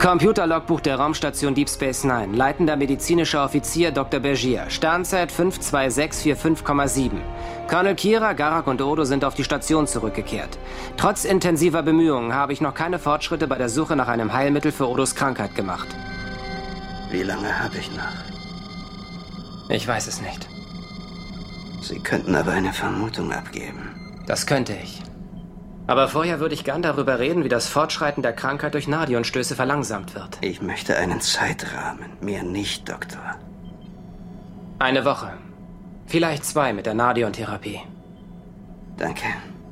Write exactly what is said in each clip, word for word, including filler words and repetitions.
Computerlogbuch der Raumstation Deep Space Nine. Leitender medizinischer Offizier Doktor Bergier. Sternzeit fünf zwei sechs vier fünf Komma sieben. Colonel Kira, Garak und Odo sind auf die Station zurückgekehrt. Trotz intensiver Bemühungen habe ich noch keine Fortschritte bei der Suche nach einem Heilmittel für Odos Krankheit gemacht. Wie lange habe ich noch? Ich weiß es nicht. Sie könnten aber eine Vermutung abgeben. Das könnte ich. Aber vorher würde ich gern darüber reden, wie das Fortschreiten der Krankheit durch Nadion-Stöße verlangsamt wird. Ich möchte einen Zeitrahmen. Mehr nicht, Doktor. Eine Woche. Vielleicht zwei mit der Nadion-Therapie. Danke.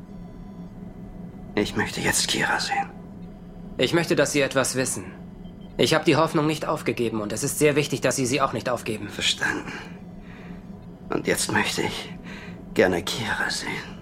Ich möchte jetzt Kira sehen. Ich möchte, dass Sie etwas wissen. Ich habe die Hoffnung nicht aufgegeben und es ist sehr wichtig, dass Sie sie auch nicht aufgeben. Verstanden. Und jetzt möchte ich gerne Kira sehen.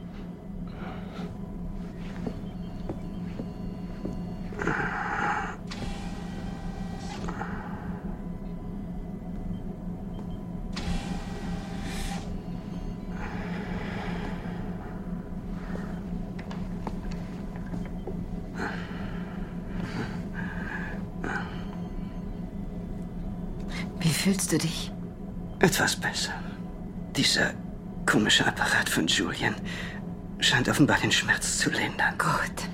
Wie fühlst du dich? Etwas besser. Dieser komische Apparat von Julian scheint offenbar den Schmerz zu lindern. Gut.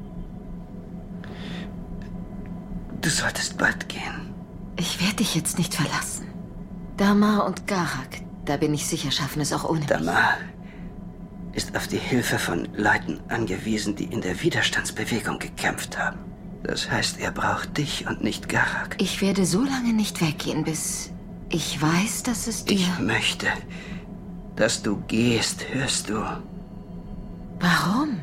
Du solltest bald gehen. Ich werde dich jetzt nicht verlassen. Damar und Garak, da bin ich sicher, schaffen es auch ohne mich. Damar ist auf die Hilfe von Leuten angewiesen, die in der Widerstandsbewegung gekämpft haben. Das heißt, er braucht dich und nicht Garak. Ich werde so lange nicht weggehen, bis ich weiß, dass es dir... Ich möchte, dass du gehst, hörst du? Warum?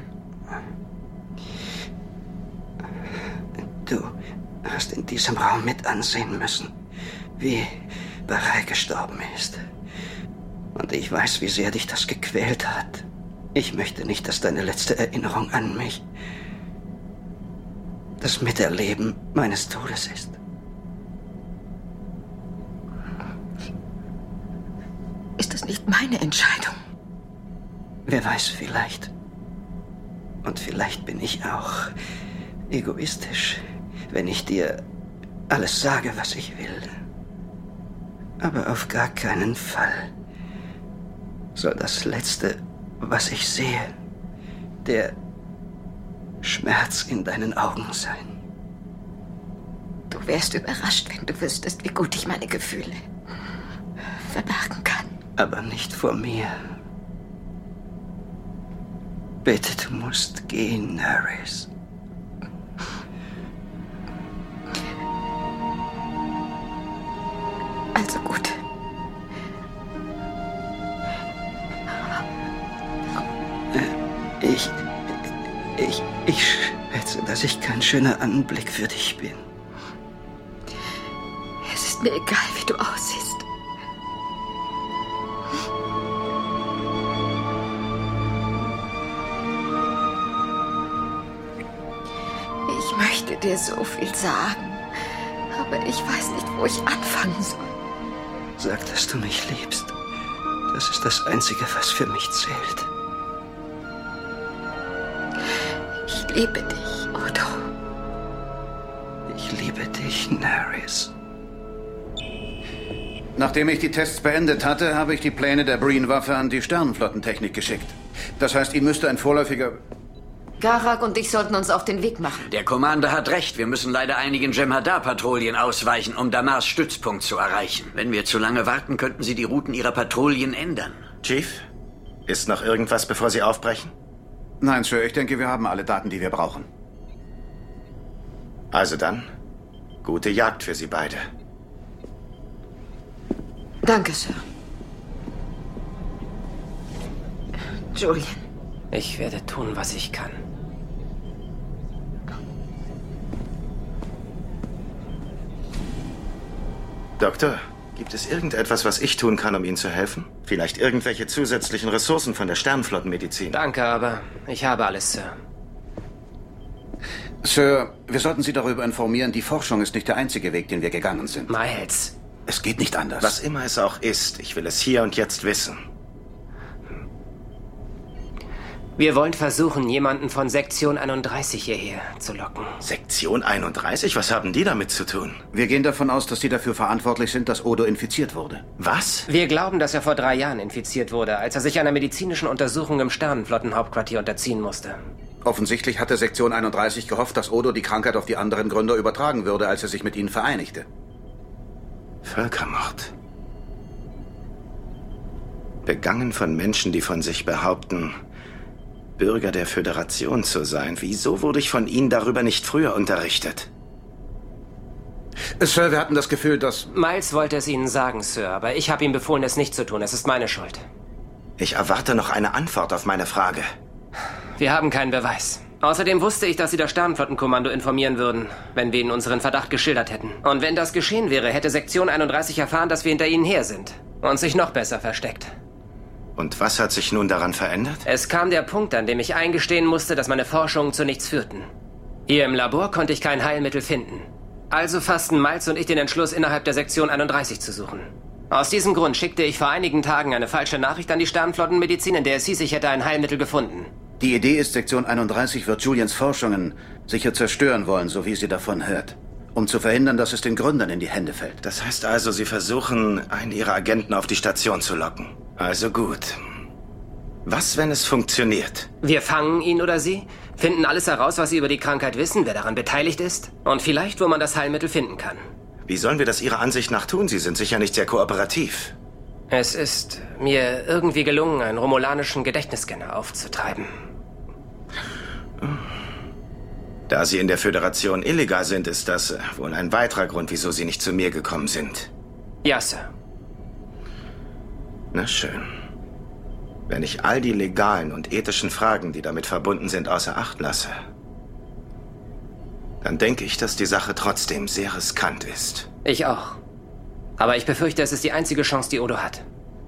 Du hast in diesem Raum mit ansehen müssen, wie Barai gestorben ist. Und ich weiß, wie sehr dich das gequält hat. Ich möchte nicht, dass deine letzte Erinnerung an mich das Miterleben meines Todes ist. Ist das nicht meine Entscheidung? Wer weiß, vielleicht. Und vielleicht bin ich auch egoistisch, wenn ich dir alles sage, was ich will. Aber auf gar keinen Fall soll das Letzte, was ich sehe, der Schmerz in deinen Augen sein. Du wärst überrascht, wenn du wüsstest, wie gut ich meine Gefühle verbergen kann. Aber nicht vor mir. Bitte, du musst gehen, Nerys. Also gut. Ich... Ich... Ich schätze, dass ich kein schöner Anblick für dich bin. Es ist mir egal, wie du aussiehst. Ich möchte dir so viel sagen, aber ich weiß nicht, wo ich anfangen soll. Sag, dass du mich liebst. Das ist das Einzige, was für mich zählt. Ich liebe dich, Odo. Ich liebe dich, Nerys. Nachdem ich die Tests beendet hatte, habe ich die Pläne der Breen-Waffe an die Sternenflottentechnik geschickt. Das heißt, Ihnen müsste ein vorläufiger... Garak und ich sollten uns auf den Weg machen. Der Commander hat recht. Wir müssen leider einigen Jem'Hadar-Patrouillen ausweichen, um Damars Stützpunkt zu erreichen. Wenn wir zu lange warten, könnten sie die Routen ihrer Patrouillen ändern. Chief, ist noch irgendwas, bevor Sie aufbrechen? Nein, Sir, ich denke, wir haben alle Daten, die wir brauchen. Also dann, gute Jagd für Sie beide. Danke, Sir. Julian. Ich werde tun, was ich kann. Doktor, gibt es irgendetwas, was ich tun kann, um Ihnen zu helfen? Vielleicht irgendwelche zusätzlichen Ressourcen von der Sternenflottenmedizin? Danke, aber ich habe alles, Sir. Sir, wir sollten Sie darüber informieren, die Forschung ist nicht der einzige Weg, den wir gegangen sind. Miles. Es geht nicht anders. Was immer es auch ist, ich will es hier und jetzt wissen. Wir wollen versuchen, jemanden von Sektion einunddreißig hierher zu locken. Sektion einunddreißig? Was haben die damit zu tun? Wir gehen davon aus, dass die dafür verantwortlich sind, dass Odo infiziert wurde. Was? Wir glauben, dass er vor drei Jahren infiziert wurde, als er sich einer medizinischen Untersuchung im Sternenflottenhauptquartier unterziehen musste. Offensichtlich hatte Sektion einunddreißig gehofft, dass Odo die Krankheit auf die anderen Gründer übertragen würde, als er sich mit ihnen vereinigte. Völkermord. Begangen von Menschen, die von sich behaupten, Bürger der Föderation zu sein. Wieso wurde ich von Ihnen darüber nicht früher unterrichtet? Sir, wir hatten das Gefühl, dass... Miles wollte es Ihnen sagen, Sir, aber ich habe ihm befohlen, es nicht zu tun. Es ist meine Schuld. Ich erwarte noch eine Antwort auf meine Frage. Wir haben keinen Beweis. Außerdem wusste ich, dass Sie das Sternenflottenkommando informieren würden, wenn wir Ihnen unseren Verdacht geschildert hätten. Und wenn das geschehen wäre, hätte Sektion einunddreißig erfahren, dass wir hinter Ihnen her sind. Und sich noch besser versteckt. Und was hat sich nun daran verändert? Es kam der Punkt, an dem ich eingestehen musste, dass meine Forschungen zu nichts führten. Hier im Labor konnte ich kein Heilmittel finden. Also fassten Miles und ich den Entschluss, innerhalb der Sektion einunddreißig zu suchen. Aus diesem Grund schickte ich vor einigen Tagen eine falsche Nachricht an die Sternenflottenmedizin, in der es hieß, ich hätte ein Heilmittel gefunden. Die Idee ist, Sektion einunddreißig wird Julians Forschungen sicher zerstören wollen, so wie sie davon hört. Um zu verhindern, dass es den Gründern in die Hände fällt. Das heißt also, Sie versuchen, einen Ihrer Agenten auf die Station zu locken. Also gut. Was, wenn es funktioniert? Wir fangen ihn oder sie, finden alles heraus, was sie über die Krankheit wissen, wer daran beteiligt ist und vielleicht, wo man das Heilmittel finden kann. Wie sollen wir das Ihrer Ansicht nach tun? Sie sind sicher nicht sehr kooperativ. Es ist mir irgendwie gelungen, einen romulanischen Gedächtnisscanner aufzutreiben. Da Sie in der Föderation illegal sind, ist das wohl ein weiterer Grund, wieso Sie nicht zu mir gekommen sind. Ja, Sir. Na schön. Wenn ich all die legalen und ethischen Fragen, die damit verbunden sind, außer Acht lasse, dann denke ich, dass die Sache trotzdem sehr riskant ist. Ich auch. Aber ich befürchte, es ist die einzige Chance, die Odo hat.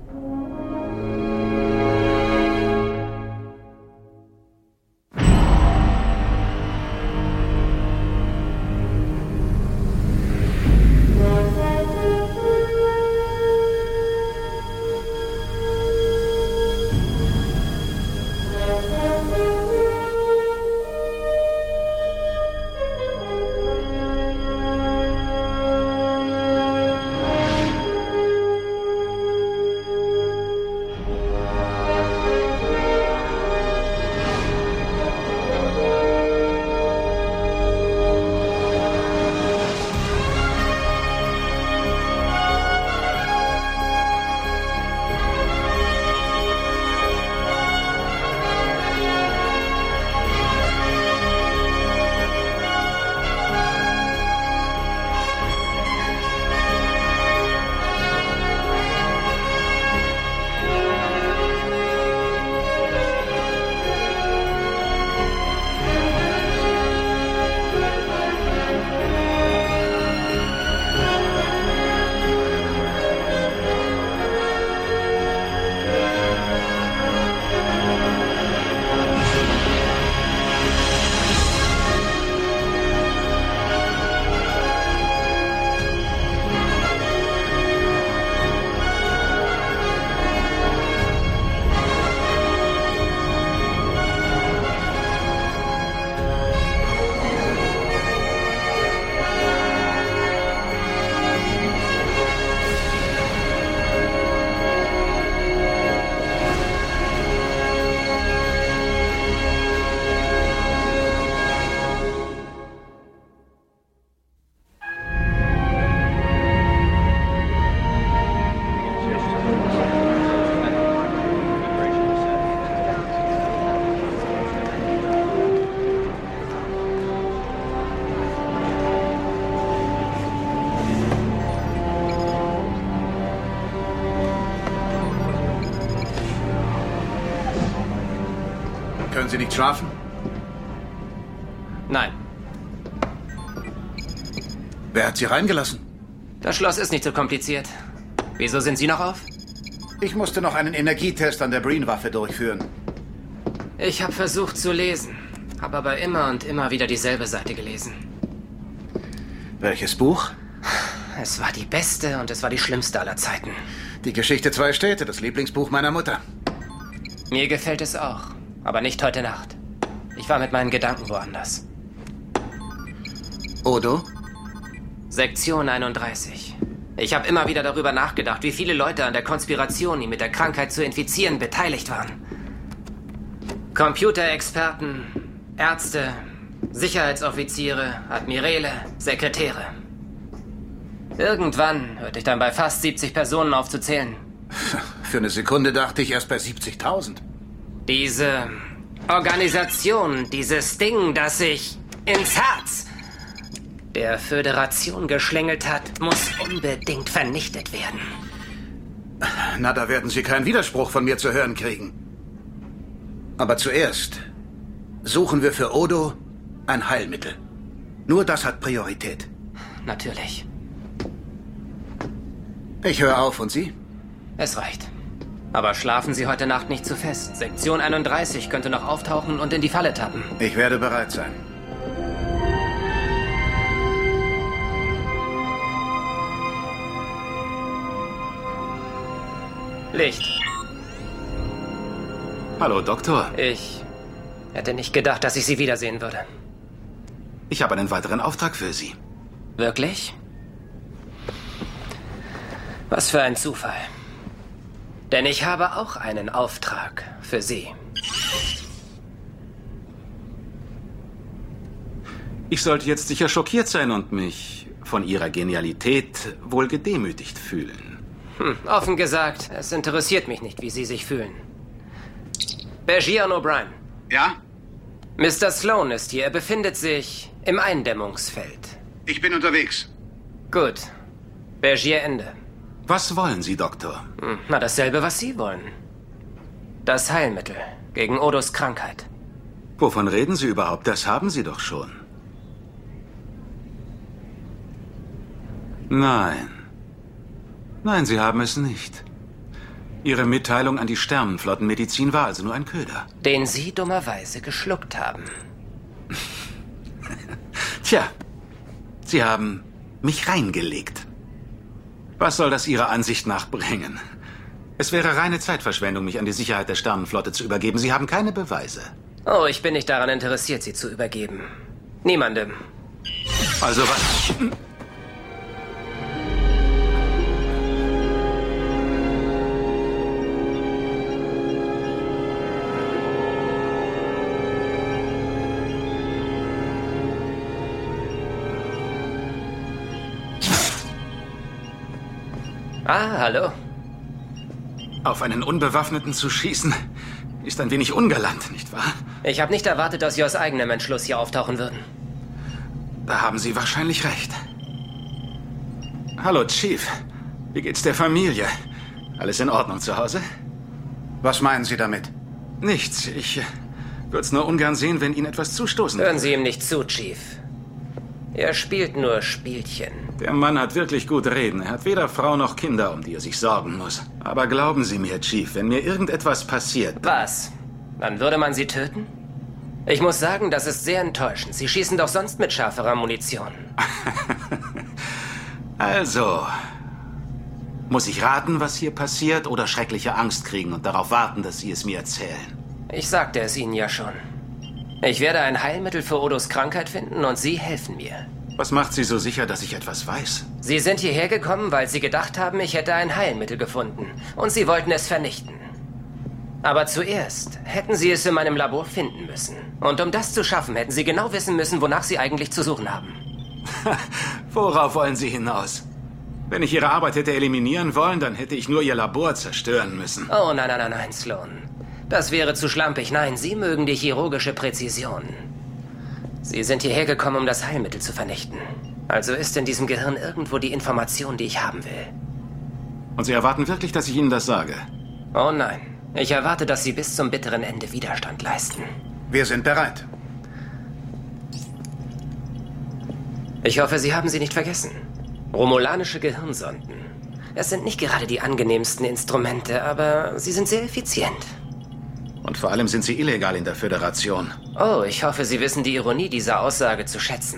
Können Sie nicht schlafen? Nein. Wer hat Sie reingelassen? Das Schloss ist nicht so kompliziert. Wieso sind Sie noch auf? Ich musste noch einen Energietest an der Breen-Waffe durchführen. Ich habe versucht zu lesen, habe aber immer und immer wieder dieselbe Seite gelesen. Welches Buch? Es war die beste und es war die schlimmste aller Zeiten. Die Geschichte Zwei Städte, das Lieblingsbuch meiner Mutter. Mir gefällt es auch. aber nicht heute Nacht. Ich war mit meinen Gedanken woanders. Odo? Sektion einunddreißig. Ich habe immer wieder darüber nachgedacht, wie viele Leute an der Konspiration, ihn mit der Krankheit zu infizieren, beteiligt waren. Computerexperten, Ärzte, Sicherheitsoffiziere, Admiräle, Sekretäre. Irgendwann hörte ich dann bei fast siebzig Personen auf zu zählen. Für eine Sekunde dachte ich erst bei siebzigtausend. Diese Organisation, dieses Ding, das sich ins Herz der Föderation geschlängelt hat, muss unbedingt vernichtet werden. Na, da werden Sie keinen Widerspruch von mir zu hören kriegen. Aber zuerst suchen wir für Odo ein Heilmittel. Nur das hat Priorität. Natürlich. Ich höre auf, und Sie? Es reicht. Aber schlafen Sie heute Nacht nicht zu fest. Sektion einunddreißig könnte noch auftauchen und in die Falle tappen. Ich werde bereit sein. Licht. Hallo, Doktor. Ich hätte nicht gedacht, dass ich Sie wiedersehen würde. Ich habe einen weiteren Auftrag für Sie. Wirklich? Was für ein Zufall. Denn ich habe auch einen Auftrag für Sie. Ich sollte jetzt sicher schockiert sein und mich von Ihrer Genialität wohl gedemütigt fühlen. Hm, offen gesagt, es interessiert mich nicht, wie Sie sich fühlen. Bergier und O'Brien. Ja? Mister Sloan ist hier. Er befindet sich im Eindämmungsfeld. Ich bin unterwegs. Gut. Bergier, Ende. Was wollen Sie, Doktor? Hm, na, dasselbe, was Sie wollen. Das Heilmittel gegen Odos Krankheit. Wovon reden Sie überhaupt? Das haben Sie doch schon. Nein. Nein, Sie haben es nicht. Ihre Mitteilung an die Sternenflottenmedizin war also nur ein Köder. Den Sie dummerweise geschluckt haben. Tja, Sie haben mich reingelegt. Was soll das Ihrer Ansicht nach bringen? Es wäre reine Zeitverschwendung, mich an die Sicherheit der Sternenflotte zu übergeben. Sie haben keine Beweise. Oh, ich bin nicht daran interessiert, Sie zu übergeben. Niemandem. Also was? Ah, hallo. Auf einen Unbewaffneten zu schießen, ist ein wenig ungalant, nicht wahr? Ich habe nicht erwartet, dass Sie aus eigenem Entschluss hier auftauchen würden. Da haben Sie wahrscheinlich recht. Hallo, Chief. Wie geht's der Familie? Alles in Ordnung zu Hause? Was meinen Sie damit? Nichts. Ich äh, würde es nur ungern sehen, wenn Ihnen etwas zustoßen würde. Hören Sie ihm nicht zu, Chief. Er spielt nur Spielchen. Der Mann hat wirklich gut reden. Er hat weder Frau noch Kinder, um die er sich sorgen muss. Aber glauben Sie mir, Chief, wenn mir irgendetwas passiert... Was? Dann würde man Sie töten? Ich muss sagen, das ist sehr enttäuschend. Sie schießen doch sonst mit scharferer Munition. Also... Muss ich raten, was hier passiert, oder schreckliche Angst kriegen und darauf warten, dass Sie es mir erzählen? Ich sagte es Ihnen ja schon. Ich werde ein Heilmittel für Odos Krankheit finden und Sie helfen mir. Was macht Sie so sicher, dass ich etwas weiß? Sie sind hierher gekommen, weil Sie gedacht haben, ich hätte ein Heilmittel gefunden. Und Sie wollten es vernichten. Aber zuerst hätten Sie es in meinem Labor finden müssen. Und um das zu schaffen, hätten Sie genau wissen müssen, wonach Sie eigentlich zu suchen haben. Worauf wollen Sie hinaus? Wenn ich Ihre Arbeit hätte eliminieren wollen, dann hätte ich nur Ihr Labor zerstören müssen. Oh, nein, nein, nein, nein, Sloan. Das wäre zu schlampig. Nein, Sie mögen die chirurgische Präzision. Sie sind hierher gekommen, um das Heilmittel zu vernichten. Also ist in diesem Gehirn irgendwo die Information, die ich haben will. Und Sie erwarten wirklich, dass ich Ihnen das sage? Oh nein. Ich erwarte, dass Sie bis zum bitteren Ende Widerstand leisten. Wir sind bereit. Ich hoffe, Sie haben sie nicht vergessen. Romulanische Gehirnsonden. Das sind nicht gerade die angenehmsten Instrumente, aber sie sind sehr effizient. Und vor allem sind sie illegal in der Föderation. Oh, ich hoffe, Sie wissen die Ironie dieser Aussage zu schätzen.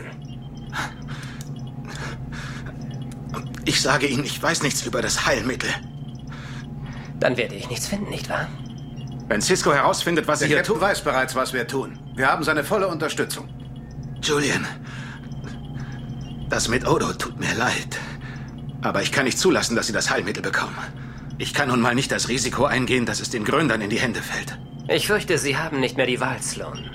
Ich sage Ihnen, ich weiß nichts über das Heilmittel. Dann werde ich nichts finden, nicht wahr? Wenn Sisko herausfindet, was Der Sie hier Captain tun... weiß bereits, was wir tun. Wir haben seine volle Unterstützung. Julian, das mit Odo tut mir leid. Aber ich kann nicht zulassen, dass Sie das Heilmittel bekommen. Ich kann nun mal nicht das Risiko eingehen, dass es den Gründern in die Hände fällt. Ich fürchte, Sie haben nicht mehr die Wahl, Sloan.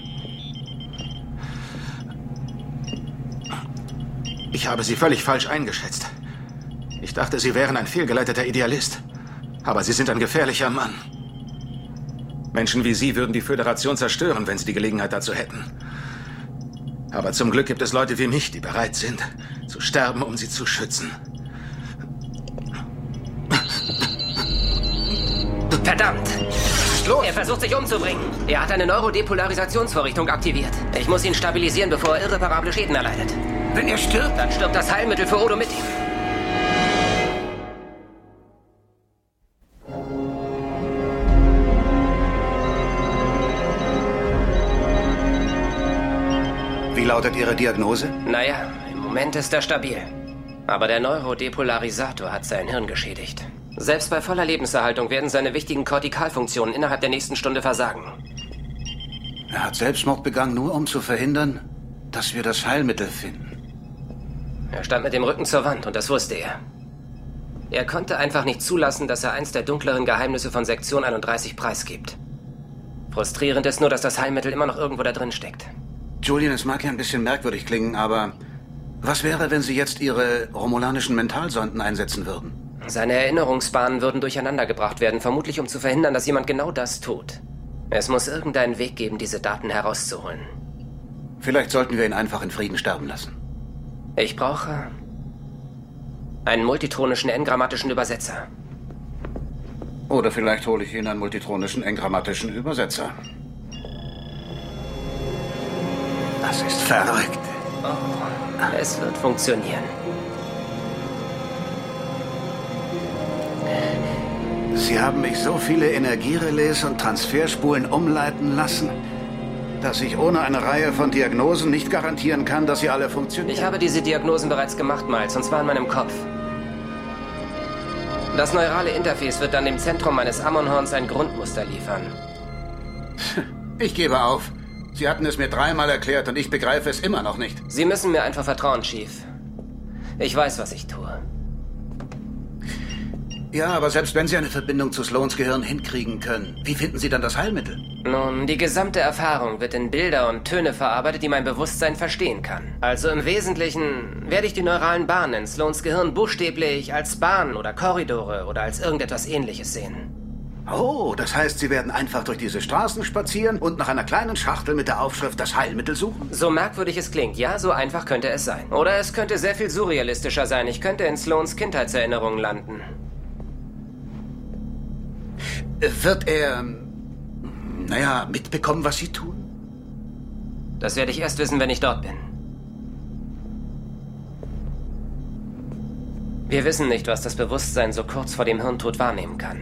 Ich habe Sie völlig falsch eingeschätzt. Ich dachte, Sie wären ein fehlgeleiteter Idealist. Aber Sie sind ein gefährlicher Mann. Menschen wie Sie würden die Föderation zerstören, wenn sie die Gelegenheit dazu hätten. Aber zum Glück gibt es Leute wie mich, die bereit sind, zu sterben, um sie zu schützen. Verdammt! Los! Er versucht sich umzubringen. Er hat eine Neurodepolarisationsvorrichtung aktiviert. Ich muss ihn stabilisieren, bevor er irreparable Schäden erleidet. Wenn er stirbt, Dann stirbt das Heilmittel für Odo mit ihm. Wie lautet Ihre Diagnose? Naja, im Moment ist er stabil. Aber der Neurodepolarisator hat sein Hirn geschädigt. Selbst bei voller Lebenserhaltung werden seine wichtigen Kortikalfunktionen innerhalb der nächsten Stunde versagen. Er hat Selbstmord begangen, nur um zu verhindern, dass wir das Heilmittel finden. Er stand mit dem Rücken zur Wand und das wusste er. Er konnte einfach nicht zulassen, dass er eins der dunkleren Geheimnisse von Sektion einunddreißig preisgibt. Frustrierend ist nur, dass das Heilmittel immer noch irgendwo da drin steckt. Julian, es mag ja ein bisschen merkwürdig klingen, aber was wäre, wenn Sie jetzt Ihre romulanischen Mentalsonden einsetzen würden? Seine Erinnerungsbahnen würden durcheinandergebracht werden, vermutlich um zu verhindern, dass jemand genau das tut. Es muss irgendeinen Weg geben, diese Daten herauszuholen. Vielleicht sollten wir ihn einfach in Frieden sterben lassen. Ich brauche einen multitronischen engrammatischen Übersetzer. Oder vielleicht hole ich Ihnen einen multitronischen engrammatischen Übersetzer. Das ist verrückt. Oh, es wird funktionieren. Sie haben mich so viele Energierelais und Transferspulen umleiten lassen, dass ich ohne eine Reihe von Diagnosen nicht garantieren kann, dass sie alle funktionieren. Ich habe diese Diagnosen bereits gemacht, Miles, und zwar in meinem Kopf. Das neurale Interface wird dann dem Zentrum meines Ammonhorns ein Grundmuster liefern. Ich gebe auf. Sie hatten es mir dreimal erklärt und ich begreife es immer noch nicht. Sie müssen mir einfach vertrauen, Chief. Ich weiß, was ich tue. Ja, aber selbst wenn Sie eine Verbindung zu Sloans Gehirn hinkriegen können, wie finden Sie dann das Heilmittel? Nun, die gesamte Erfahrung wird in Bilder und Töne verarbeitet, die mein Bewusstsein verstehen kann. Also im Wesentlichen werde ich die neuralen Bahnen in Sloans Gehirn buchstäblich als Bahnen oder Korridore oder als irgendetwas Ähnliches sehen. Oh, das heißt, Sie werden einfach durch diese Straßen spazieren und nach einer kleinen Schachtel mit der Aufschrift das Heilmittel suchen? So merkwürdig es klingt, ja, so einfach könnte es sein. Oder es könnte sehr viel surrealistischer sein. Ich könnte in Sloans Kindheitserinnerungen landen. Wird er, naja, mitbekommen, was Sie tun? Das werde ich erst wissen, wenn ich dort bin. Wir wissen nicht, was das Bewusstsein so kurz vor dem Hirntod wahrnehmen kann.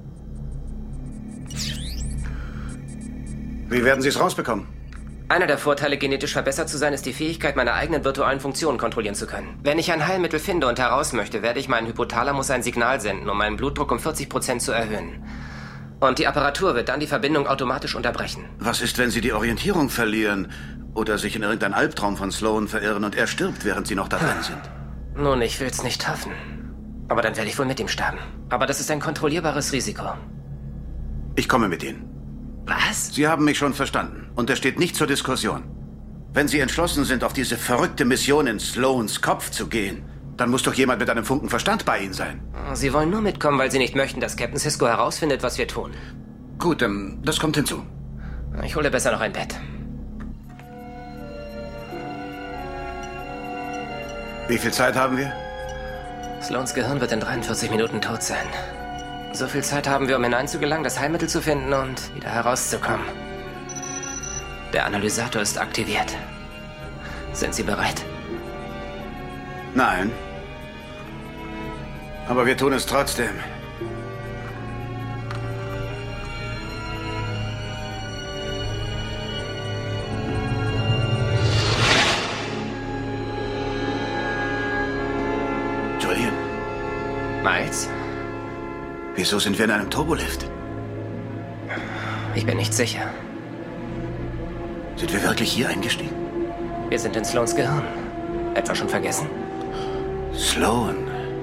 Wie werden Sie es rausbekommen? Einer der Vorteile, genetisch verbessert zu sein, ist die Fähigkeit, meine eigenen virtuellen Funktionen kontrollieren zu können. Wenn ich ein Heilmittel finde und heraus möchte, werde ich meinen Hypothalamus ein Signal senden, um meinen Blutdruck um vierzig Prozent zu erhöhen. Und die Apparatur wird dann die Verbindung automatisch unterbrechen. Was ist, wenn Sie die Orientierung verlieren oder sich in irgendeinen Albtraum von Sloan verirren und er stirbt, während Sie noch da drin sind? Nun, ich will's nicht hoffen. Aber dann werde ich wohl mit ihm sterben. Aber das ist ein kontrollierbares Risiko. Ich komme mit Ihnen. Was? Sie haben mich schon verstanden und es steht nicht zur Diskussion. Wenn Sie entschlossen sind, auf diese verrückte Mission in Sloans Kopf zu gehen, dann muss doch jemand mit einem Funken Verstand bei Ihnen sein. Sie wollen nur mitkommen, weil Sie nicht möchten, dass Captain Sisko herausfindet, was wir tun. Gut, ähm, das kommt hinzu. Ich hole besser noch ein Bett. Wie viel Zeit haben wir? Sloans Gehirn wird in dreiundvierzig Minuten tot sein. So viel Zeit haben wir, um hineinzugelangen, das Heilmittel zu finden und wieder herauszukommen. Der Analysator ist aktiviert. Sind Sie bereit? Nein. Aber wir tun es trotzdem. Julian. Miles? Wieso sind wir in einem Turbolift? Ich bin nicht sicher. Sind wir wirklich hier eingestiegen? Wir sind in Sloans Gehirn. Etwa schon vergessen? Sloan.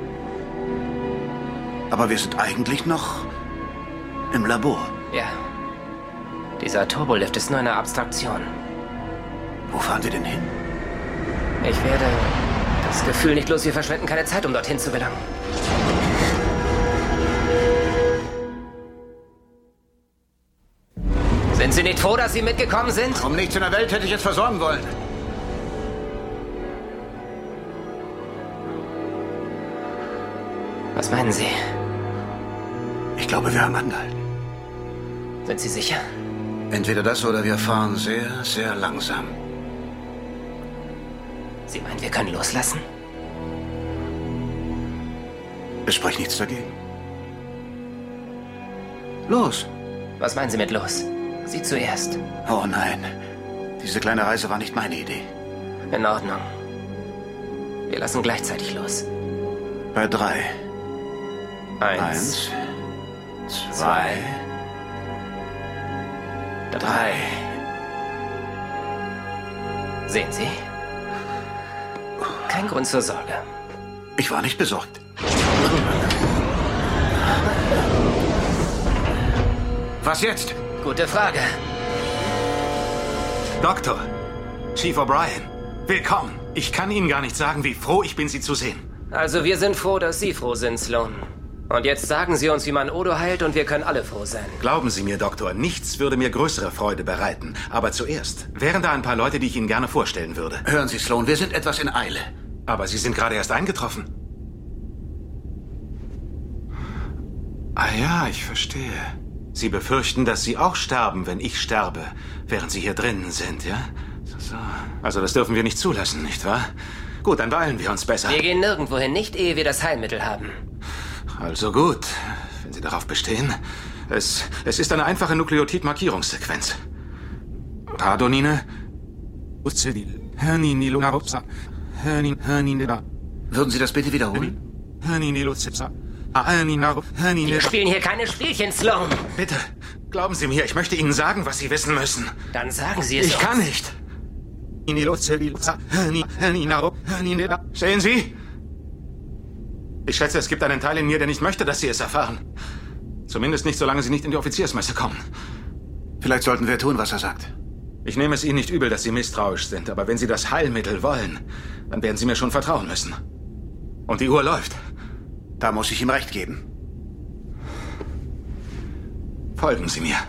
Aber wir sind eigentlich noch im Labor. Ja. Dieser Turbolift ist nur eine Abstraktion. Wo fahren wir denn hin? Ich werde das Gefühl nicht los, wir verschwenden keine Zeit, um dorthin zu gelangen. Sind Sie nicht froh, dass Sie mitgekommen sind? Um nichts in der Welt hätte ich es versorgen wollen. Was meinen Sie? Ich glaube, wir haben angehalten. Sind Sie sicher? Entweder das oder wir fahren sehr, sehr langsam. Sie meinen, wir können loslassen? Es spricht nichts dagegen. Los. Was meinen Sie mit los? Sie zuerst. Oh nein. Diese kleine Reise war nicht meine Idee. In Ordnung. Wir lassen gleichzeitig los. Bei drei. Eins. Eins. Zwei. Drei. Sehen Sie? Kein Grund zur Sorge. Ich war nicht besorgt. Was jetzt? Gute Frage. Doktor, Chief O'Brien, willkommen. Ich kann Ihnen gar nicht sagen, wie froh ich bin, Sie zu sehen. Also wir sind froh, dass Sie froh sind, Sloan. Und jetzt sagen Sie uns, wie man Odo heilt, und wir können alle froh sein. Glauben Sie mir, Doktor, nichts würde mir größere Freude bereiten. Aber zuerst wären da ein paar Leute, die ich Ihnen gerne vorstellen würde. Hören Sie, Sloan, wir sind etwas in Eile. Aber Sie sind gerade erst eingetroffen. Ah ja, ich verstehe. Sie befürchten, dass Sie auch sterben, wenn ich sterbe, während Sie hier drinnen sind, ja? So, so. Also das dürfen wir nicht zulassen, nicht wahr? Gut, dann beeilen wir uns besser. Wir gehen nirgendwo hin, nicht ehe wir das Heilmittel haben. Also gut, wenn Sie darauf bestehen. Es, es ist eine einfache Nukleotid-Markierungssequenz. Radonine. Würden Sie das bitte wiederholen? Wir spielen hier keine Spielchen, Sloan. Bitte, glauben Sie mir, ich möchte Ihnen sagen, was Sie wissen müssen. Dann sagen Sie es Ich uns. kann nicht. Sehen Sie? Ich schätze, es gibt einen Teil in mir, der nicht möchte, dass Sie es erfahren. Zumindest nicht, solange Sie nicht in die Offiziersmesse kommen. Vielleicht sollten wir tun, was er sagt. Ich nehme es Ihnen nicht übel, dass Sie misstrauisch sind, aber wenn Sie das Heilmittel wollen, dann werden Sie mir schon vertrauen müssen. Und die Uhr läuft. Da muss ich ihm recht geben. Folgen Sie mir.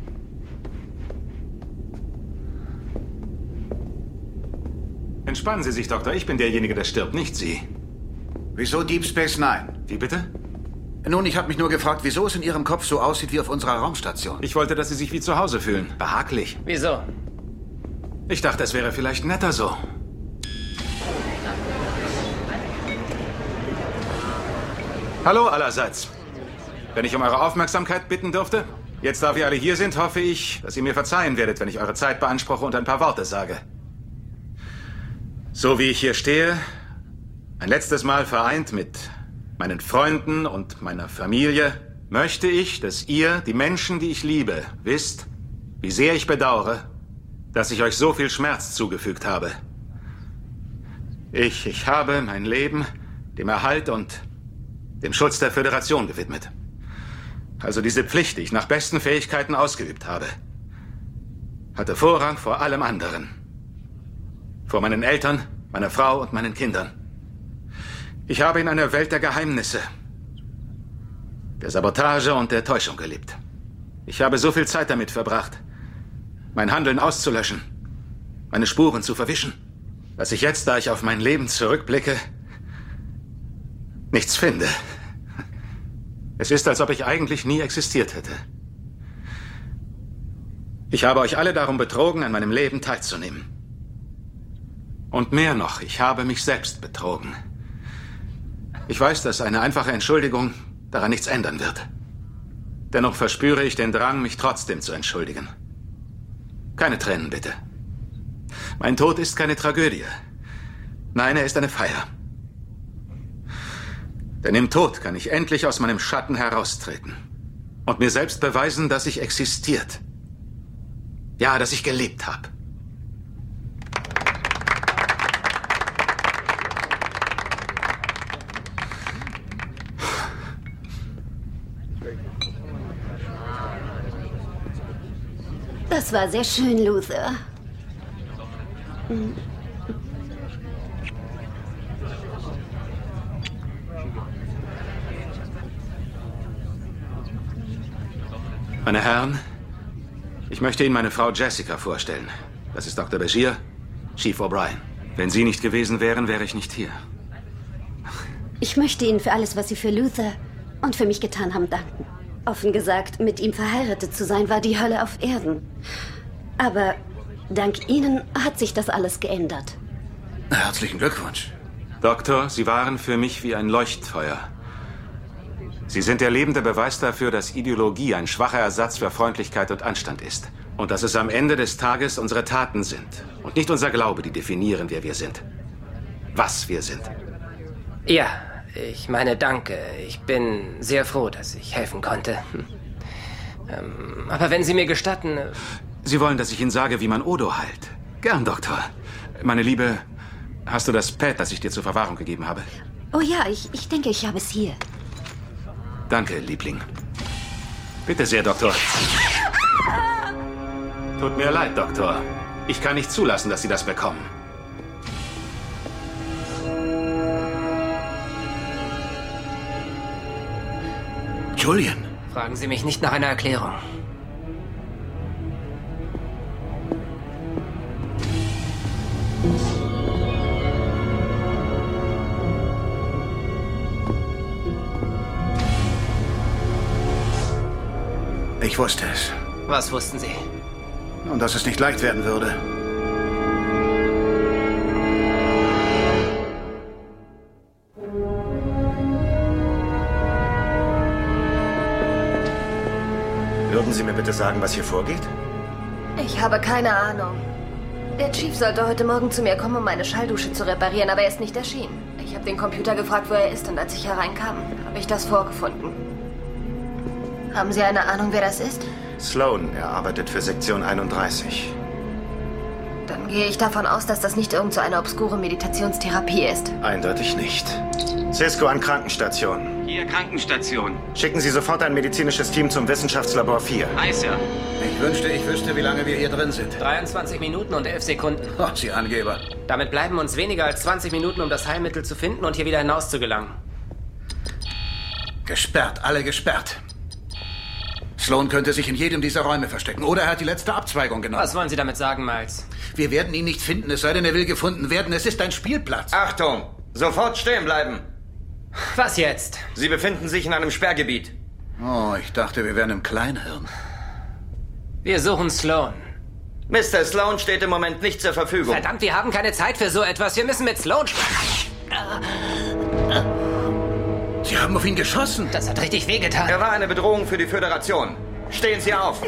Entspannen Sie sich, Doktor. Ich bin derjenige, der stirbt, nicht Sie. Wieso Deep Space Nine? Wie bitte? Nun, ich habe mich nur gefragt, wieso es in Ihrem Kopf so aussieht wie auf unserer Raumstation. Ich wollte, dass Sie sich wie zu Hause fühlen. Behaglich. Wieso? Ich dachte, es wäre vielleicht netter so. Hallo allerseits. Wenn ich um eure Aufmerksamkeit bitten dürfte? Jetzt, da wir alle hier sind, hoffe ich, dass ihr mir verzeihen werdet, wenn ich eure Zeit beanspruche und ein paar Worte sage. So wie ich hier stehe, ein letztes Mal vereint mit meinen Freunden und meiner Familie, möchte ich, dass ihr, die Menschen, die ich liebe, wisst, wie sehr ich bedauere, dass ich euch so viel Schmerz zugefügt habe. Ich, ich habe mein Leben dem Erhalt und dem Schutz der Föderation gewidmet. Also diese Pflicht, die ich nach besten Fähigkeiten ausgeübt habe, hatte Vorrang vor allem anderen. Vor meinen Eltern, meiner Frau und meinen Kindern. Ich habe in einer Welt der Geheimnisse, der Sabotage und der Täuschung gelebt. Ich habe so viel Zeit damit verbracht, mein Handeln auszulöschen, meine Spuren zu verwischen, dass ich jetzt, da ich auf mein Leben zurückblicke, nichts finde. Es ist, als ob ich eigentlich nie existiert hätte. Ich habe euch alle darum betrogen, an meinem Leben teilzunehmen. Und mehr noch, ich habe mich selbst betrogen. Ich weiß, dass eine einfache Entschuldigung daran nichts ändern wird. Dennoch verspüre ich den Drang, mich trotzdem zu entschuldigen. Keine Tränen, bitte. Mein Tod ist keine Tragödie. Nein, er ist eine Feier. Denn im Tod kann ich endlich aus meinem Schatten heraustreten und mir selbst beweisen, dass ich existiert. Ja, dass ich gelebt habe. Das war sehr schön, Luther. Meine Herren, ich möchte Ihnen meine Frau Jessica vorstellen. Das ist Doktor Bashir, Chief O'Brien. Wenn Sie nicht gewesen wären, wäre ich nicht hier. Ich möchte Ihnen für alles, was Sie für Luther und für mich getan haben, danken. Offen gesagt, mit ihm verheiratet zu sein, war die Hölle auf Erden. Aber dank Ihnen hat sich das alles geändert. Herzlichen Glückwunsch. Doktor, Sie waren für mich wie ein Leuchtfeuer. Sie sind der lebende Beweis dafür, dass Ideologie ein schwacher Ersatz für Freundlichkeit und Anstand ist. Und dass es am Ende des Tages unsere Taten sind und nicht unser Glaube, die definieren, wer wir sind. Was wir sind. Ja, ich meine, danke. Ich bin sehr froh, dass ich helfen konnte. Ähm, aber wenn Sie mir gestatten... Sie wollen, dass ich Ihnen sage, wie man Odo heilt. Gern, Doktor. Meine Liebe, hast du das Pad, das ich dir zur Verwahrung gegeben habe? Oh ja, ich, ich denke, ich habe es hier. Danke, Liebling. Bitte sehr, Doktor. Tut mir leid, Doktor. Ich kann nicht zulassen, dass Sie das bekommen. Julian. Fragen Sie mich nicht nach einer Erklärung. Ich wusste es. Was wussten Sie? Und dass es nicht leicht werden würde. Würden Sie mir bitte sagen, was hier vorgeht? Ich habe keine Ahnung. Der Chief sollte heute Morgen zu mir kommen, um meine Schalldusche zu reparieren, aber er ist nicht erschienen. Ich habe den Computer gefragt, wo er ist, und als ich hereinkam, habe ich das vorgefunden. Haben Sie eine Ahnung, wer das ist? Sloan, er arbeitet für Sektion einunddreißig. Dann gehe ich davon aus, dass das nicht irgend so eine obskure Meditationstherapie ist. Eindeutig nicht. Cisco an Krankenstation. Hier, Krankenstation. Schicken Sie sofort ein medizinisches Team zum Wissenschaftslabor vier. Eis, ja. Ich wünschte, ich wüsste, wie lange wir hier drin sind. dreiundzwanzig Minuten und elf Sekunden. Oh, Sie Angeber. Damit bleiben uns weniger als zwanzig Minuten, um das Heilmittel zu finden und hier wieder hinaus zu gelangen. Gesperrt, alle gesperrt. Sloan könnte sich in jedem dieser Räume verstecken. Oder er hat die letzte Abzweigung genommen. Was wollen Sie damit sagen, Miles? Wir werden ihn nicht finden, es sei denn, er will gefunden werden. Es ist ein Spielplatz. Achtung! Sofort stehen bleiben! Was jetzt? Sie befinden sich in einem Sperrgebiet. Oh, ich dachte, wir wären im Kleinhirn. Wir suchen Sloan. Mister Sloan steht im Moment nicht zur Verfügung. Verdammt, wir haben keine Zeit für so etwas. Wir müssen mit Sloan sprechen. Sie haben auf ihn geschossen. Das hat richtig wehgetan. Er war eine Bedrohung für die Föderation. Stehen Sie auf!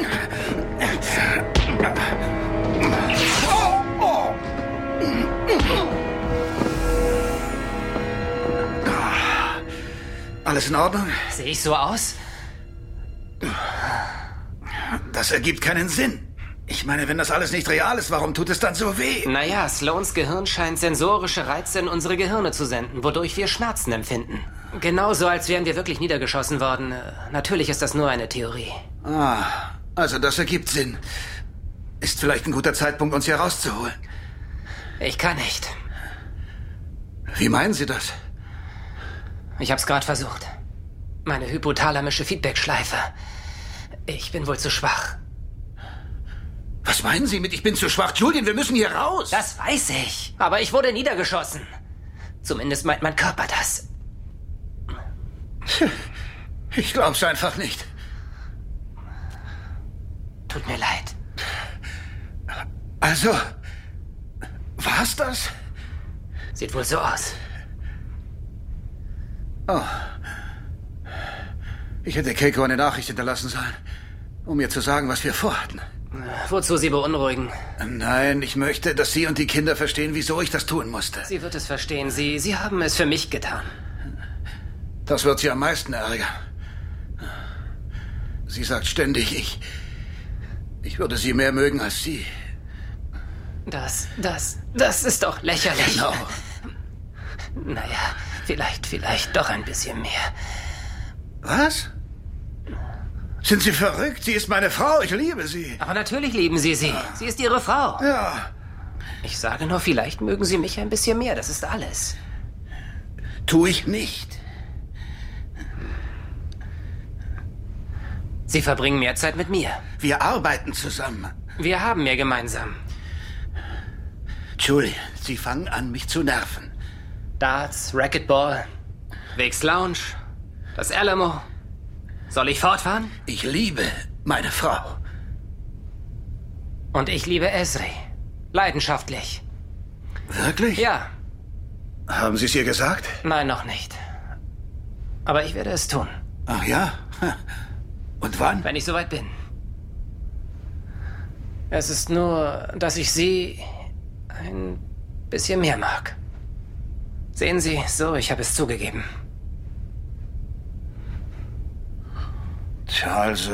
Alles in Ordnung? Sehe ich so aus? Das ergibt keinen Sinn. Ich meine, wenn das alles nicht real ist, warum tut es dann so weh? Naja, Sloans Gehirn scheint sensorische Reize in unsere Gehirne zu senden, wodurch wir Schmerzen empfinden. Genauso, als wären wir wirklich niedergeschossen worden. Natürlich ist das nur eine Theorie. Ah, also das ergibt Sinn. Ist vielleicht ein guter Zeitpunkt, uns hier rauszuholen. Ich kann nicht. Wie meinen Sie das? Ich hab's gerade versucht. Meine hypothalamische Feedbackschleife. Ich bin wohl zu schwach. Was meinen Sie mit, ich bin zu schwach? Julian, wir müssen hier raus. Das weiß ich. Aber ich wurde niedergeschossen. Zumindest meint mein Körper das. Ich glaub's einfach nicht. Tut mir leid. Also, war's das? Sieht wohl so aus. Oh. Ich hätte Keiko eine Nachricht hinterlassen sollen, um mir zu sagen, was wir vorhatten. Wozu Sie beunruhigen? Nein, ich möchte, dass Sie und die Kinder verstehen, wieso ich das tun musste. Sie wird es verstehen. Sie, Sie haben es für mich getan. Das wird Sie am meisten ärgern. Sie sagt ständig, ich... Ich würde sie mehr mögen als Sie. Das, das, das ist doch lächerlich. Genau. Naja, vielleicht, vielleicht doch ein bisschen mehr. Was? Sind Sie verrückt? Sie ist meine Frau, ich liebe sie. Aber natürlich lieben Sie sie. Sie ist Ihre Frau. Ja. Ich sage nur, vielleicht mögen Sie mich ein bisschen mehr, das ist alles. Tu ich nicht. Sie verbringen mehr Zeit mit mir. Wir arbeiten zusammen. Wir haben mehr gemeinsam. Julian, Sie fangen an, mich zu nerven. Darts, Racquetball, Wegs Lounge, das Alamo. Soll ich fortfahren? Ich liebe meine Frau. Und ich liebe Ezri. Leidenschaftlich. Wirklich? Ja. Haben Sie es ihr gesagt? Nein, noch nicht. Aber ich werde es tun. Ach ja? Und wann? Wenn ich soweit bin. Es ist nur, dass ich sie ein bisschen mehr mag. Sehen Sie, so, ich habe es zugegeben. Tja, also...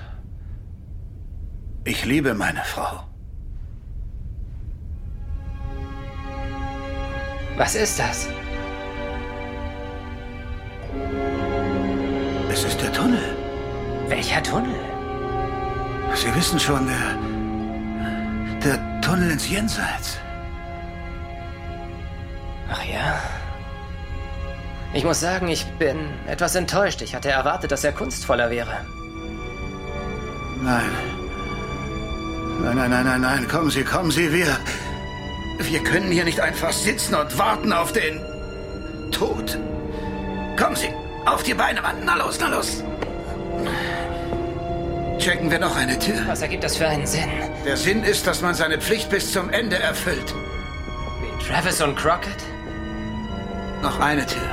Ich liebe meine Frau. Was ist das? Es ist der Tunnel. Welcher Tunnel? Sie wissen schon, der... Der Tunnel ins Jenseits. Ach ja? Ich muss sagen, ich bin etwas enttäuscht. Ich hatte erwartet, dass er kunstvoller wäre. Nein. Nein, nein, nein, nein, nein. Kommen Sie, kommen Sie, wir... Wir können hier nicht einfach sitzen und warten auf den... Tod. Kommen Sie, auf die Beine, Mann. Na los, na los. Checken wir noch eine Tür. Was ergibt das für einen Sinn? Der Sinn ist, dass man seine Pflicht bis zum Ende erfüllt. Wie Travis und Crockett? Noch eine Tür.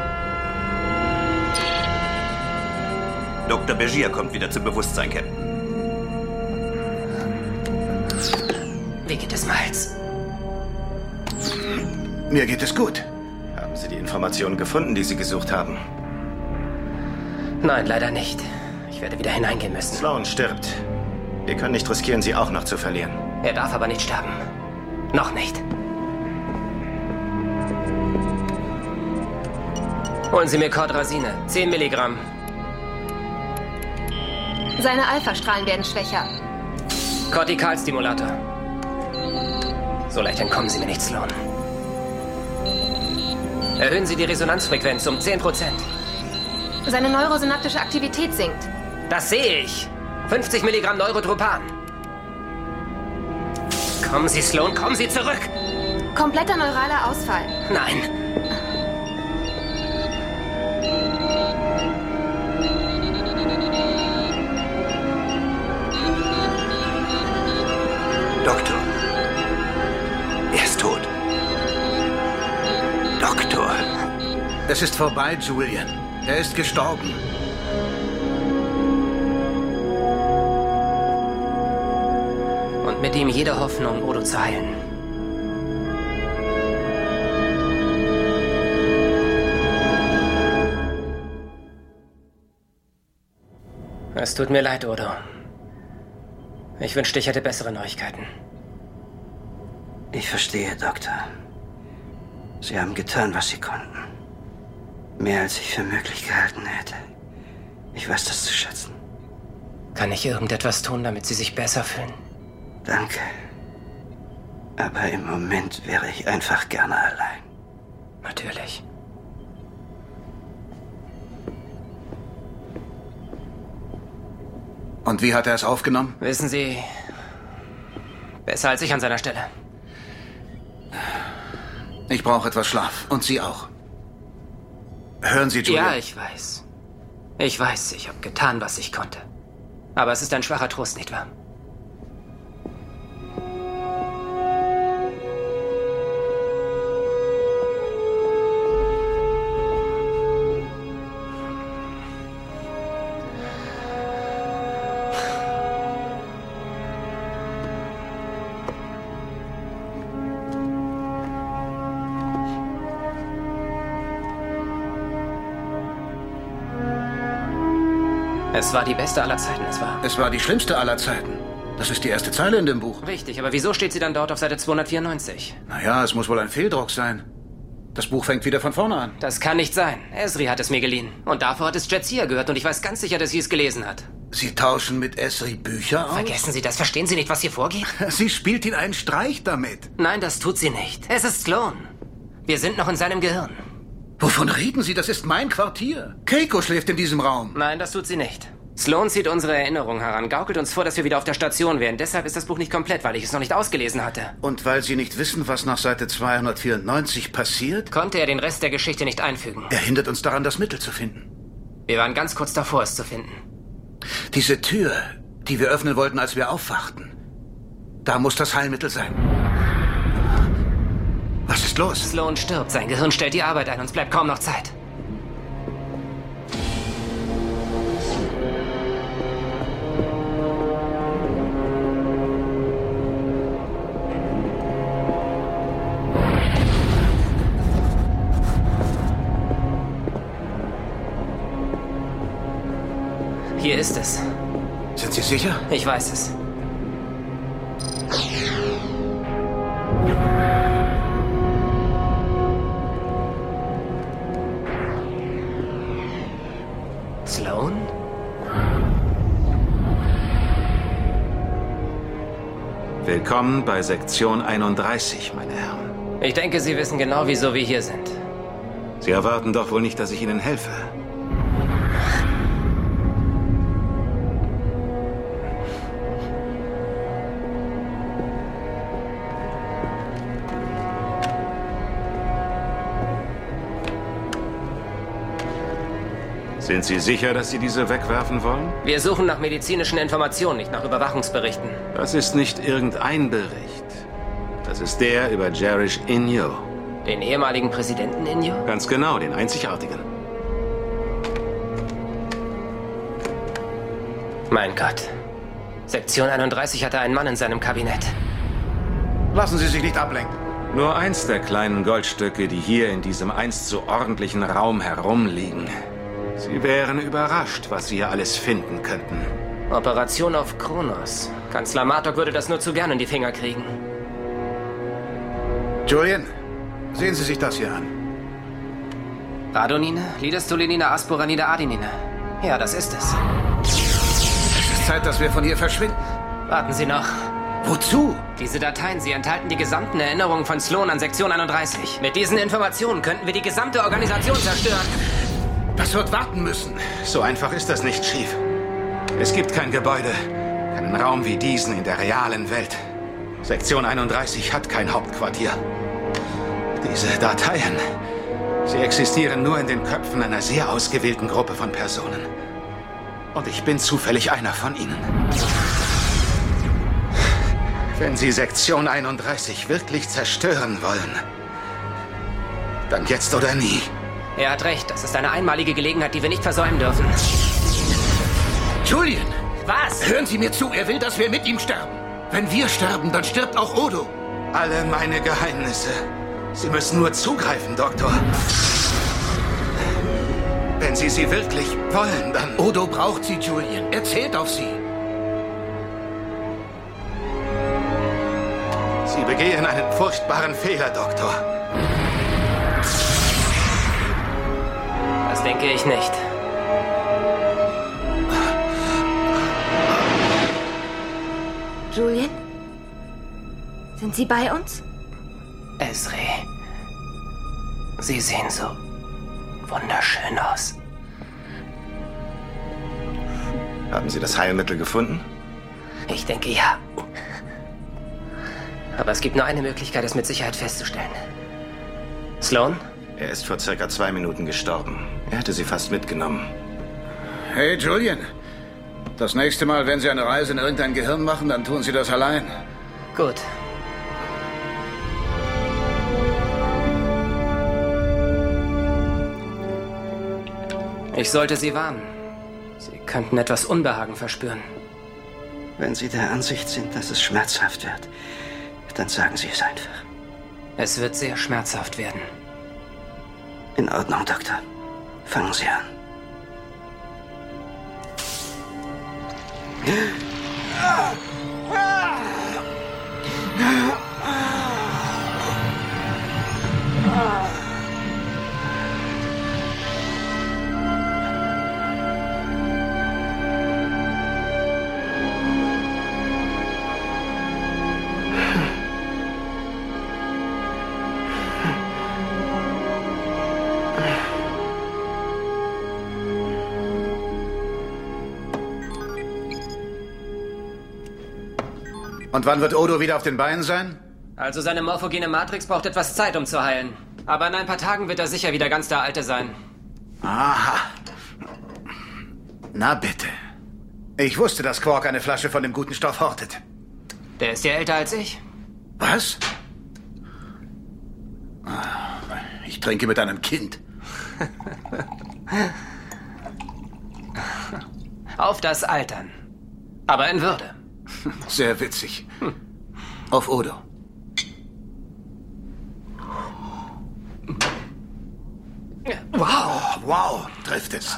Doktor Bergier kommt wieder zum Bewusstsein, Captain. Wie geht es Miles? Mir geht es gut. Haben Sie die Informationen gefunden, die Sie gesucht haben? Nein, leider nicht. Ich werde wieder hineingehen müssen. Sloan stirbt. Wir können nicht riskieren, sie auch noch zu verlieren. Er darf aber nicht sterben. Noch nicht. Holen Sie mir Cordrazine. zehn Milligramm. Seine Alpha-Strahlen werden schwächer. Kortikalstimulator. So leicht entkommen Sie mir nicht, Sloan. Erhöhen Sie die Resonanzfrequenz um zehn Prozent. Seine neurosynaptische Aktivität sinkt. Das sehe ich. fünfzig Milligramm Neurotropan. Kommen Sie, Sloan, kommen Sie zurück. Kompletter neuraler Ausfall. Nein. Doktor. Er ist tot. Doktor. Es ist vorbei, Julian. Er ist gestorben. Und mit ihm jede Hoffnung, Odo zu heilen. Es tut mir leid, Odo. Ich wünschte, ich hätte bessere Neuigkeiten. Ich verstehe, Doktor. Sie haben getan, was Sie konnten. Mehr als ich für möglich gehalten hätte. Ich weiß das zu schätzen. Kann ich irgendetwas tun, damit Sie sich besser fühlen? Danke. Aber im Moment wäre ich einfach gerne allein. Natürlich. Und wie hat er es aufgenommen? Wissen Sie, besser als ich an seiner Stelle. Ich brauche etwas Schlaf. Und Sie auch. Hören Sie, Julian. Ja, ich weiß. Ich weiß, ich habe getan, was ich konnte. Aber es ist ein schwacher Trost, nicht wahr? Es war die beste aller Zeiten, es war. Es war die schlimmste aller Zeiten. Das ist die erste Zeile in dem Buch. Richtig, aber wieso steht sie dann dort auf Seite zweihundertvierundneunzig? Naja, es muss wohl ein Fehldruck sein. Das Buch fängt wieder von vorne an. Das kann nicht sein. Esri hat es mir geliehen. Und davor hat es Jadzia gehört und ich weiß ganz sicher, dass sie es gelesen hat. Sie tauschen mit Esri Bücher aus? Vergessen Sie das. Verstehen Sie nicht, was hier vorgeht? Sie spielt ihn einen Streich damit. Nein, das tut sie nicht. Es ist Sloan. Wir sind noch in seinem Gehirn. Wovon reden Sie? Das ist mein Quartier. Keiko schläft in diesem Raum. Nein, das tut sie nicht. Sloan zieht unsere Erinnerungen heran, gaukelt uns vor, dass wir wieder auf der Station wären. Deshalb ist das Buch nicht komplett, weil ich es noch nicht ausgelesen hatte. Und weil Sie nicht wissen, was nach Seite zweihundertvierundneunzig passiert? Konnte er den Rest der Geschichte nicht einfügen. Er hindert uns daran, das Mittel zu finden. Wir waren ganz kurz davor, es zu finden. Diese Tür, die wir öffnen wollten, als wir aufwachten. Da muss das Heilmittel sein. Was ist los? Sloan stirbt, sein Gehirn stellt die Arbeit ein, uns bleibt kaum noch Zeit. Hier ist es. Sind Sie sicher? Ich weiß es. Sloan? Willkommen bei Sektion einunddreißig, meine Herren. Ich denke, Sie wissen genau, wieso wir hier sind. Sie erwarten doch wohl nicht, dass ich Ihnen helfe. Sind Sie sicher, dass Sie diese wegwerfen wollen? Wir suchen nach medizinischen Informationen, nicht nach Überwachungsberichten. Das ist nicht irgendein Bericht. Das ist der über Jarish Inyo. Den ehemaligen Präsidenten Inyo? Ganz genau, den einzigartigen. Mein Gott. Sektion einunddreißig hatte einen Mann in seinem Kabinett. Lassen Sie sich nicht ablenken. Nur eins der kleinen Goldstücke, die hier in diesem einst so ordentlichen Raum herumliegen. Sie wären überrascht, was Sie hier alles finden könnten. Operation auf Kronos. Kanzler Martok würde das nur zu gern in die Finger kriegen. Julian, sehen Sie sich das hier an. Radonine, Lidestolinine, Asporanide, Adenine. Ja, das ist es. Es ist Zeit, dass wir von hier verschwinden. Warten Sie noch. Wozu? Diese Dateien, sie enthalten die gesamten Erinnerungen von Sloan an Sektion einunddreißig. Mit diesen Informationen könnten wir die gesamte Organisation zerstören. Das wird warten müssen. So einfach ist das nicht, Chief. Es gibt kein Gebäude, keinen Raum wie diesen in der realen Welt. Sektion einunddreißig hat kein Hauptquartier. Diese Dateien, sie existieren nur in den Köpfen einer sehr ausgewählten Gruppe von Personen. Und ich bin zufällig einer von ihnen. Wenn Sie Sektion einunddreißig wirklich zerstören wollen, dann jetzt oder nie. Er hat recht, das ist eine einmalige Gelegenheit, die wir nicht versäumen dürfen. Julian! Was? Hören Sie mir zu, er will, dass wir mit ihm sterben. Wenn wir sterben, dann stirbt auch Odo. Alle meine Geheimnisse. Sie müssen nur zugreifen, Doktor. Wenn Sie sie wirklich wollen, dann... Odo braucht Sie, Julian. Er zählt auf Sie. Sie begehen einen furchtbaren Fehler, Doktor. Das denke ich nicht. Julian? Sind Sie bei uns? Esri. Sie sehen so wunderschön aus. Haben Sie das Heilmittel gefunden? Ich denke ja. Aber es gibt nur eine Möglichkeit, es mit Sicherheit festzustellen. Sloan? Er ist vor circa zwei Minuten gestorben. Er hätte sie fast mitgenommen. Hey, Julian. Das nächste Mal, wenn Sie eine Reise in irgendein Gehirn machen, dann tun Sie das allein. Gut. Ich sollte Sie warnen. Sie könnten etwas Unbehagen verspüren. Wenn Sie der Ansicht sind, dass es schmerzhaft wird, dann sagen Sie es einfach. Es wird sehr schmerzhaft werden. In Ordnung, Doktor. Fangen Sie an. Und wann wird Odo wieder auf den Beinen sein? Also seine morphogene Matrix braucht etwas Zeit, um zu heilen. Aber in ein paar Tagen wird er sicher wieder ganz der Alte sein. Aha. Na bitte. Ich wusste, dass Quark eine Flasche von dem guten Stoff hortet. Der ist ja älter als ich. Was? Ich trinke mit einem Kind. Auf das Altern. Aber in Würde. Sehr witzig. Auf Odo. Wow, wow, trifft es.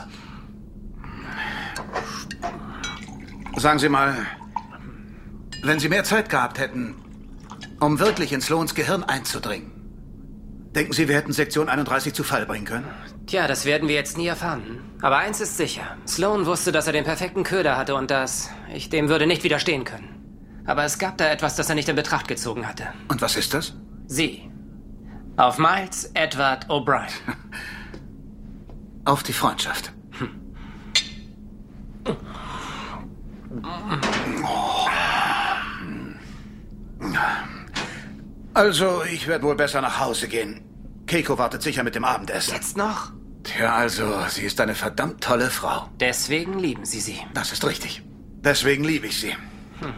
Sagen Sie mal, wenn Sie mehr Zeit gehabt hätten, um wirklich in Sloans Gehirn einzudringen, denken Sie, wir hätten Sektion einunddreißig zu Fall bringen können? Tja, das werden wir jetzt nie erfahren. Aber eins ist sicher. Sloan wusste, dass er den perfekten Köder hatte und dass ich dem würde nicht widerstehen können. Aber es gab da etwas, das er nicht in Betracht gezogen hatte. Und was ist das? Sie. Auf Miles Edward O'Brien. Auf die Freundschaft. Hm. Also, ich werde wohl besser nach Hause gehen. Keiko wartet sicher mit dem Abendessen. Jetzt noch? Tja, also, sie ist eine verdammt tolle Frau. Deswegen lieben Sie sie. Das ist richtig. Deswegen liebe ich sie. Hm.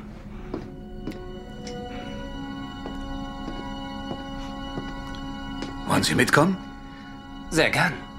Wollen Sie mitkommen? Sehr gern.